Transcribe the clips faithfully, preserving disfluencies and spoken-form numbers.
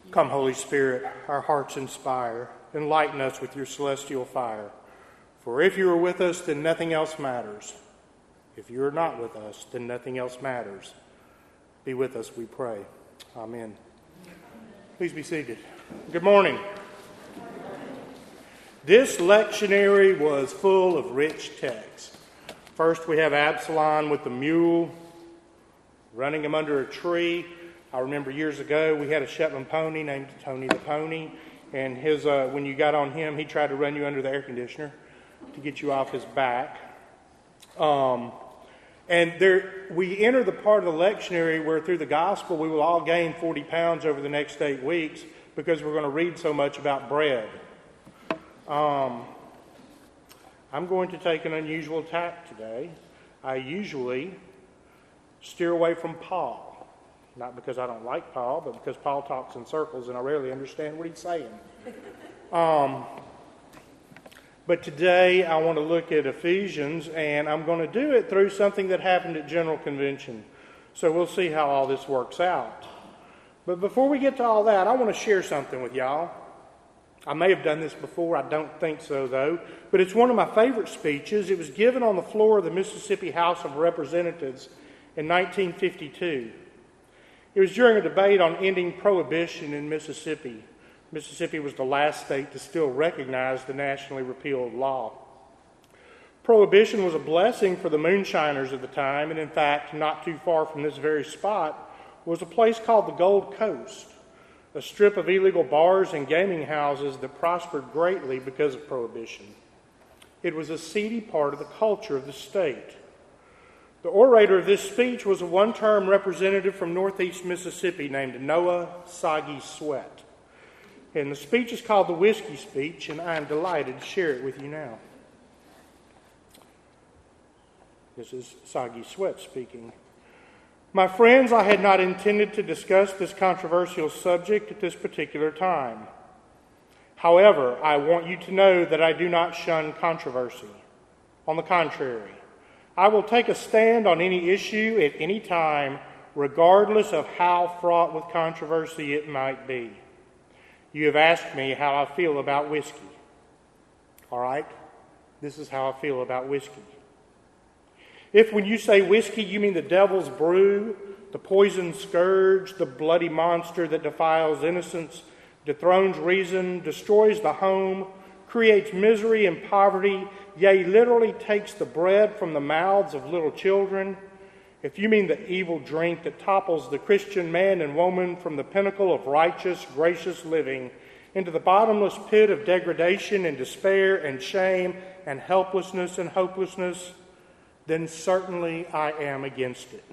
Come, Holy Spirit, our hearts inspire. Enlighten us with your celestial fire. For if you are with us, then nothing else matters. If you are not with us, then nothing else matters. Be with us, we pray. Amen. Please be seated. Good morning. This lectionary was full of rich text. First, we have Absalom with the mule, running him under a tree. I remember years ago we had a Shetland pony named Tony the Pony, and his uh, when you got on him, he tried to run you under the air conditioner to get you off his back. Um, and there, we enter the part of the lectionary where through the gospel we will all gain forty pounds over the next eight weeks because we're going to read so much about bread. Um, I'm going to take an unusual tack today. I usually steer away from Paul. Not because I don't like Paul, but because Paul talks in circles and I rarely understand what he's saying. Um, but today I want to look at Ephesians, and I'm going to do it through something that happened at General Convention. So we'll see how all this works out. But before we get to all that, I want to share something with y'all. I may have done this before. I don't think so, though. But it's one of my favorite speeches. It was given on the floor of the Mississippi House of Representatives in nineteen fifty-two. It was during a debate on ending prohibition in Mississippi. Mississippi was the last state to still recognize the nationally repealed law. Prohibition was a blessing for the moonshiners of the time, and in fact, not too far from this very spot was a place called the Gold Coast, a strip of illegal bars and gaming houses that prospered greatly because of prohibition. It was a seedy part of the culture of the state. The orator of this speech was a one-term representative from northeast Mississippi named Noah Soggy Sweat. And the speech is called the Whiskey Speech, and I am delighted to share it with you now. This is Soggy Sweat speaking. My friends, I had not intended to discuss this controversial subject at this particular time. However, I want you to know that I do not shun controversy. On the contrary, I will take a stand on any issue at any time, regardless of how fraught with controversy it might be. You have asked me how I feel about whiskey. All right? This is how I feel about whiskey. If when you say whiskey, you mean the devil's brew, the poison scourge, the bloody monster that defiles innocence, dethrones reason, destroys the home, creates misery and poverty, yea, literally takes the bread from the mouths of little children, if you mean the evil drink that topples the Christian man and woman from the pinnacle of righteous, gracious living into the bottomless pit of degradation and despair and shame and helplessness and hopelessness, then certainly I am against it.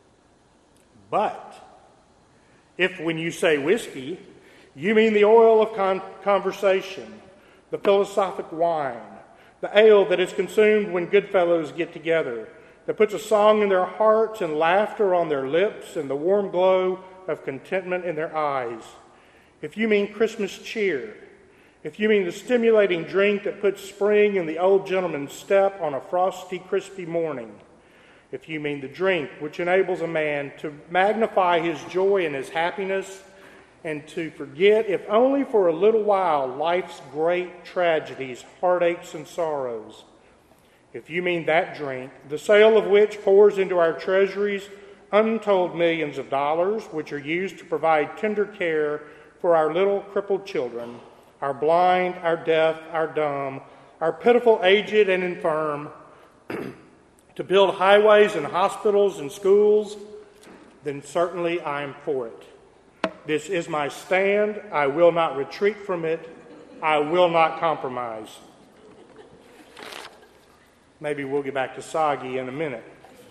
But if when you say whiskey, you mean the oil of con- conversation, the philosophic wine, the ale that is consumed when good fellows get together, that puts a song in their hearts and laughter on their lips and the warm glow of contentment in their eyes. If you mean Christmas cheer, if you mean the stimulating drink that puts spring in the old gentleman's step on a frosty, crispy morning, if you mean the drink which enables a man to magnify his joy and his happiness and to forget, if only for a little while, life's great tragedies, heartaches, and sorrows. If you mean that drink, the sale of which pours into our treasuries untold millions of dollars, which are used to provide tender care for our little crippled children, our blind, our deaf, our dumb, our pitiful aged and infirm, to build highways and hospitals and schools, then certainly I am for it. This is my stand. I will not retreat from it. I will not compromise. Maybe we'll get back to soggy in a minute.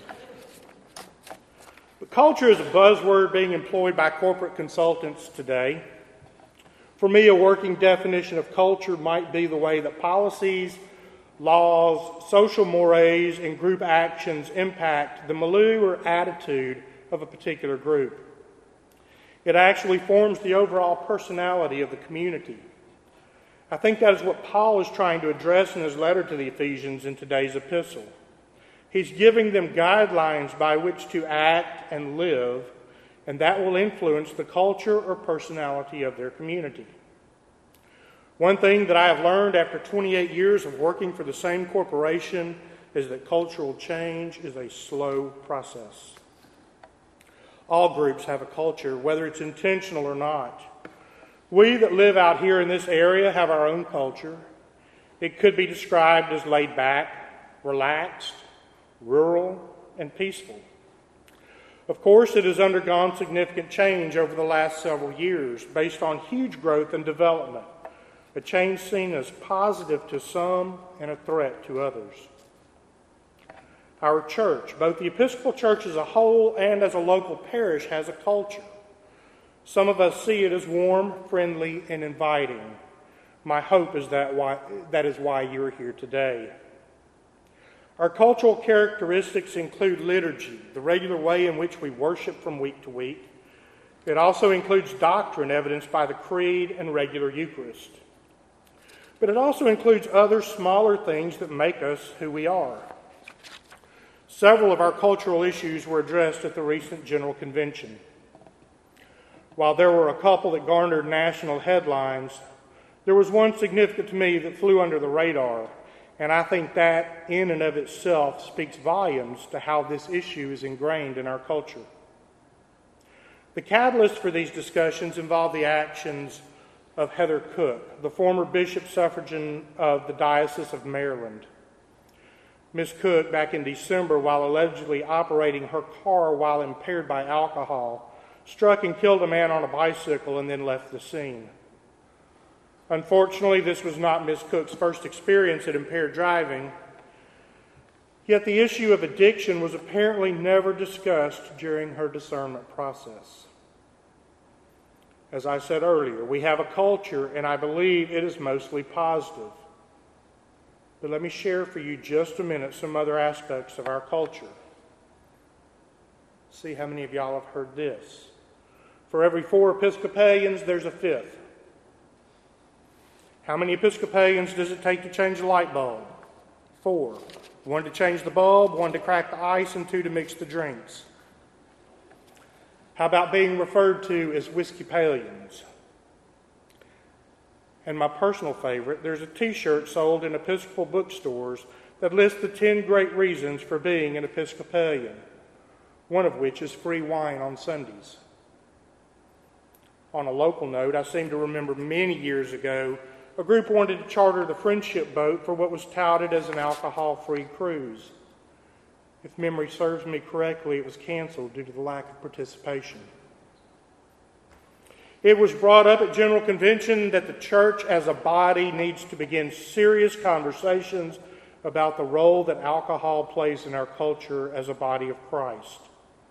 But culture is a buzzword being employed by corporate consultants today. For me, a working definition of culture might be the way that policies, laws, social mores, and group actions impact the milieu or attitude of a particular group. It actually forms the overall personality of the community. I think that is what Paul is trying to address in his letter to the Ephesians in today's epistle. He's giving them guidelines by which to act and live, and that will influence the culture or personality of their community. One thing that I have learned after twenty-eight years of working for the same corporation is that cultural change is a slow process. All groups have a culture, whether it's intentional or not. We that live out here in this area have our own culture. It could be described as laid back, relaxed, rural, and peaceful. Of course, it has undergone significant change over the last several years based on huge growth and development, a change seen as positive to some and a threat to others. Our church, both the Episcopal Church as a whole and as a local parish, has a culture. Some of us see it as warm, friendly, and inviting. My hope is that why, that is why you are here today. Our cultural characteristics include liturgy, the regular way in which we worship from week to week. It also includes doctrine evidenced by the Creed and regular Eucharist. But it also includes other smaller things that make us who we are. Several of our cultural issues were addressed at the recent General Convention. While there were a couple that garnered national headlines, there was one significant to me that flew under the radar, and I think that in and of itself speaks volumes to how this issue is ingrained in our culture. The catalyst for these discussions involved the actions of Heather Cook, the former bishop suffragan of the Diocese of Maryland. Miss Cook, back in December, while allegedly operating her car while impaired by alcohol, struck and killed a man on a bicycle and then left the scene. Unfortunately, this was not Miss Cook's first experience at impaired driving, yet the issue of addiction was apparently never discussed during her discernment process. As I said earlier, we have a culture, and I believe it is mostly positive. But let me share for you just a minute some other aspects of our culture. See how many of y'all have heard this. For every four Episcopalians, there's a fifth. How many Episcopalians does it take to change a light bulb? Four. One to change the bulb, one to crack the ice, and two to mix the drinks. How about being referred to as Whiskeypalians? And my personal favorite, there's a t-shirt sold in Episcopal bookstores that lists the ten great reasons for being an Episcopalian, one of which is free wine on Sundays. On a local note, I seem to remember many years ago, a group wanted to charter the Friendship Boat for what was touted as an alcohol-free cruise. If memory serves me correctly, it was canceled due to the lack of participation. It was brought up at General Convention that the church as a body needs to begin serious conversations about the role that alcohol plays in our culture as a body of Christ.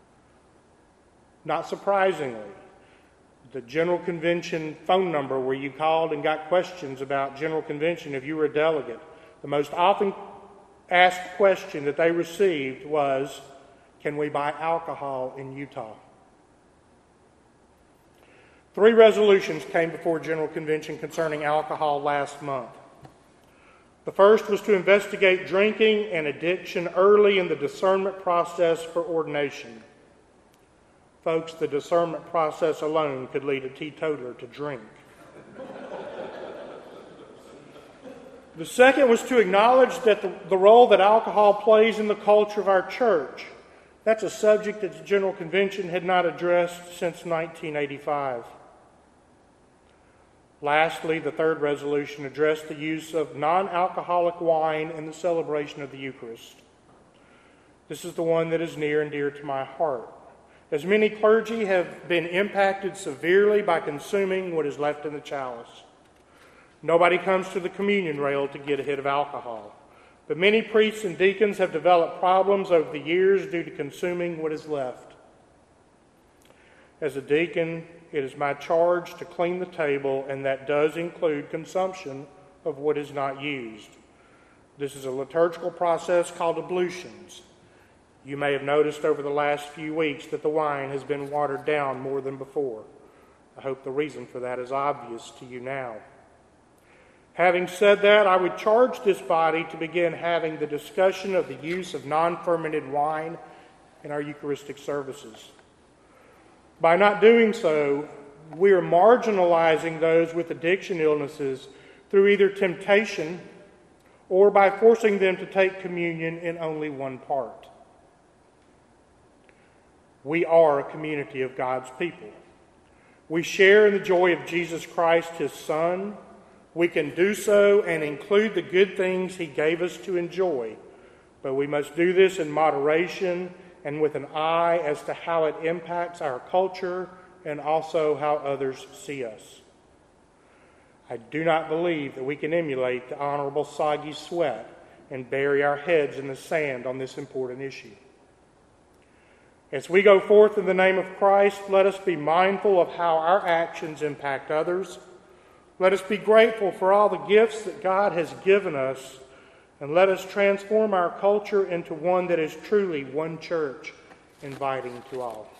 Not surprisingly, the General Convention phone number where you called and got questions about General Convention if you were a delegate, the most often asked question that they received was, can we buy alcohol in Utah? Three resolutions came before General Convention concerning alcohol last month. The first was to investigate drinking and addiction early in the discernment process for ordination. Folks, the discernment process alone could lead a teetotaler to drink. The second was to acknowledge that the, the role that alcohol plays in the culture of our church. That's a subject that the General Convention had not addressed since nineteen eighty-five. Lastly, the third resolution addressed the use of non-alcoholic wine in the celebration of the Eucharist. This is the one that is near and dear to my heart, as many clergy have been impacted severely by consuming what is left in the chalice. Nobody comes to the communion rail to get a hit of alcohol, but many priests and deacons have developed problems over the years due to consuming what is left. As a deacon, it is my charge to clean the table, and that does include consumption of what is not used. This is a liturgical process called ablutions. You may have noticed over the last few weeks that the wine has been watered down more than before. I hope the reason for that is obvious to you now. Having said that, I would charge this body to begin having the discussion of the use of non-fermented wine in our Eucharistic services. By not doing so, we are marginalizing those with addiction illnesses through either temptation or by forcing them to take communion in only one part. We are a community of God's people. We share in the joy of Jesus Christ, His Son. We can do so and include the good things He gave us to enjoy, but we must do this in moderation and with an eye as to how it impacts our culture and also how others see us. I do not believe that we can emulate the Honorable Sagi Sweat and bury our heads in the sand on this important issue. As we go forth in the name of Christ, let us be mindful of how our actions impact others. Let us be grateful for all the gifts that God has given us, and let us transform our culture into one that is truly one church, inviting to all.